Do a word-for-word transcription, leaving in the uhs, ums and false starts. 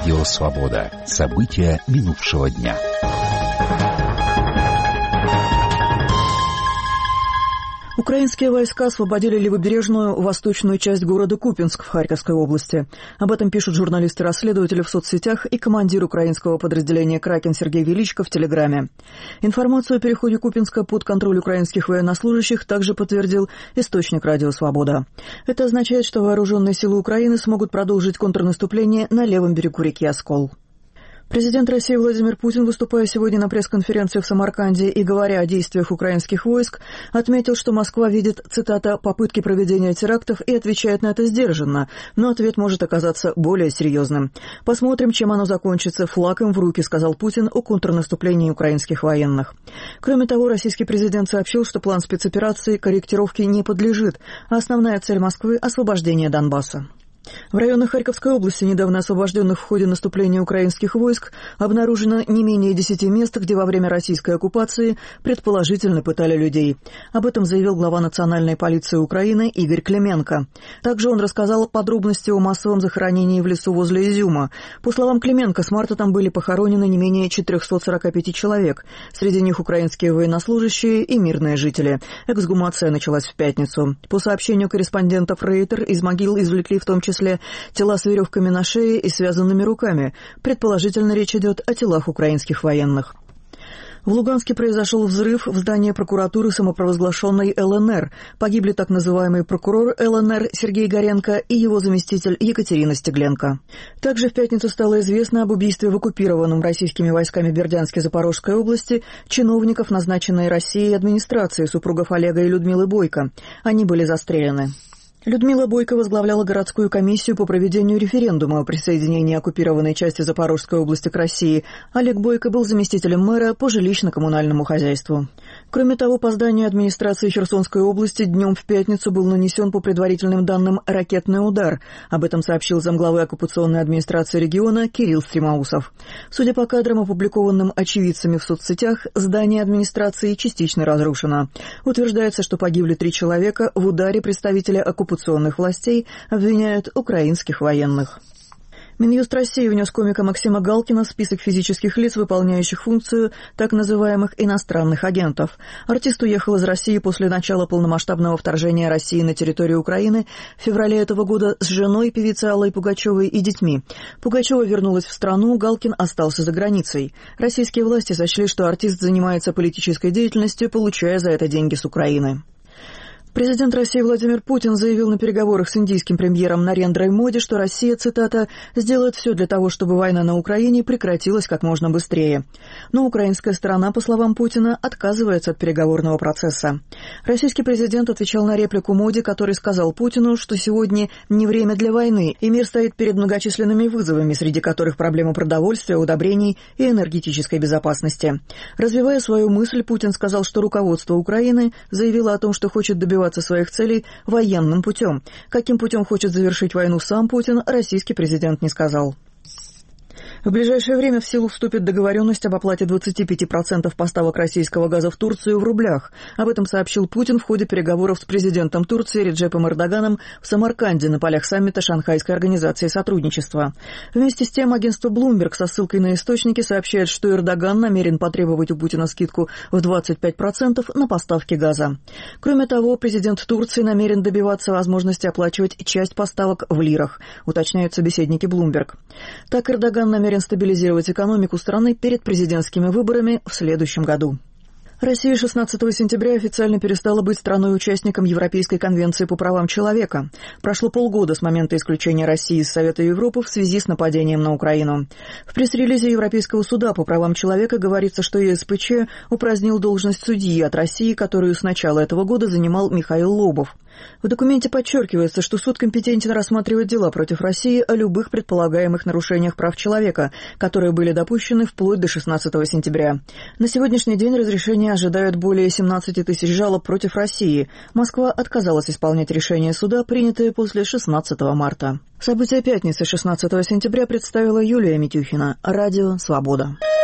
Радио «Свобода». События минувшего дня. Украинские войска освободили левобережную восточную часть города Купянск в Харьковской области. Об этом пишут журналисты-расследователи в соцсетях и командир украинского подразделения «Кракен» Сергей Величко в Телеграме. Информацию о переходе Купянска под контроль украинских военнослужащих также подтвердил источник «Радио Свобода». Это означает, что вооруженные силы Украины смогут продолжить контрнаступление на левом берегу реки Оскол. Президент России Владимир Путин, выступая сегодня на пресс-конференции в Самарканде и говоря о действиях украинских войск, отметил, что Москва видит, цитата, «попытки проведения терактов» и отвечает на это сдержанно, но ответ может оказаться более серьезным. «Посмотрим, чем оно закончится, флаг им в руки», сказал Путин о контрнаступлении украинских военных. Кроме того, российский президент сообщил, что план спецоперации корректировке не подлежит, а основная цель Москвы – освобождение Донбасса. В районах Харьковской области, недавно освобожденных в ходе наступления украинских войск, обнаружено не менее десяти мест, где во время российской оккупации предположительно пытали людей. Об этом заявил глава национальной полиции Украины Игорь Клименко. Также он рассказал подробности о массовом захоронении в лесу возле Изюма. По словам Клименко, с марта там были похоронены не менее четыреста сорок пять человек. Среди них украинские военнослужащие и мирные жители. Эксгумация началась в пятницу. По сообщению корреспондентов Рейтер, из могил извлекли в том числе тела с веревками на шее и связанными руками. Предположительно, речь идет о телах украинских военных. В Луганске произошел взрыв в здании прокуратуры самопровозглашенной ЛНР. Погибли так называемый прокурор ЛНР Сергей Горенко и его заместитель Екатерина Стегленко. Также в пятницу стало известно об убийстве в оккупированном российскими войсками Бердянске Запорожской области чиновников, назначенной Россией администрации, супругов Олега и Людмилы Бойко. Они были застрелены. Людмила Бойко возглавляла городскую комиссию по проведению референдума о присоединении оккупированной части Запорожской области к России. Олег Бойко был заместителем мэра по жилищно-коммунальному хозяйству. Кроме того, по зданию администрации Херсонской области днем в пятницу был нанесен, по предварительным данным, ракетный удар. Об этом сообщил замглавы оккупационной администрации региона Кирилл Стремоусов. Судя по кадрам, опубликованным очевидцами в соцсетях, здание администрации частично разрушено. Утверждается, что погибли три человека. В ударе представители оккупационных властей обвиняют украинских военных. Минюст России внес комика Максима Галкина в список физических лиц, выполняющих функцию так называемых иностранных агентов. Артист уехал из России после начала полномасштабного вторжения России на территорию Украины в феврале этого года с женой, певицей Аллой Пугачевой, и детьми. Пугачева вернулась в страну, Галкин остался за границей. Российские власти сочли, что артист занимается политической деятельностью, получая за это деньги с Украины. Президент России Владимир Путин заявил на переговорах с индийским премьером Нарендрой Моди, что Россия, цитата, «сделает все для того, чтобы война на Украине прекратилась как можно быстрее». Но украинская сторона, по словам Путина, отказывается от переговорного процесса. Российский президент отвечал на реплику Моди, который сказал Путину, что сегодня не время для войны, и мир стоит перед многочисленными вызовами, среди которых проблема продовольствия, удобрений и энергетической безопасности. Развивая свою мысль, Путин сказал, что руководство Украины заявило о том, что хочет добиваться своих целей военным путем. Каким путем хочет завершить войну сам Путин, российский президент не сказал. В ближайшее время в силу вступит договоренность об оплате двадцати пяти процентов поставок российского газа в Турцию в рублях. Об этом сообщил Путин в ходе переговоров с президентом Турции Реджепом Эрдоганом в Самарканде на полях саммита Шанхайской организации сотрудничества. Вместе с тем агентство Bloomberg со ссылкой на источники сообщает, что Эрдоган намерен потребовать у Путина скидку в двадцать пять процентов на поставки газа. Кроме того, президент Турции намерен добиваться возможности оплачивать часть поставок в лирах, уточняют собеседники Bloomberg. Так Эрдоган намерен стабилизировать экономику страны перед президентскими выборами в следующем году. Россия шестнадцатого сентября официально перестала быть страной-участником Европейской конвенции по правам человека. Прошло полгода с момента исключения России из Совета Европы в связи с нападением на Украину. В пресс-релизе Европейского суда по правам человека говорится, что ЕСПЧ упразднил должность судьи от России, которую с начала этого года занимал Михаил Лобов. В документе подчеркивается, что суд компетентен рассматривать дела против России о любых предполагаемых нарушениях прав человека, которые были допущены вплоть до шестнадцатого сентября. На сегодняшний день разрешение ожидают более семнадцати тысяч жалоб против России. Москва отказалась исполнять решение суда, принятое после шестнадцатого марта. События пятницы шестнадцатого сентября представила Юлия Митюхина. Радио «Свобода».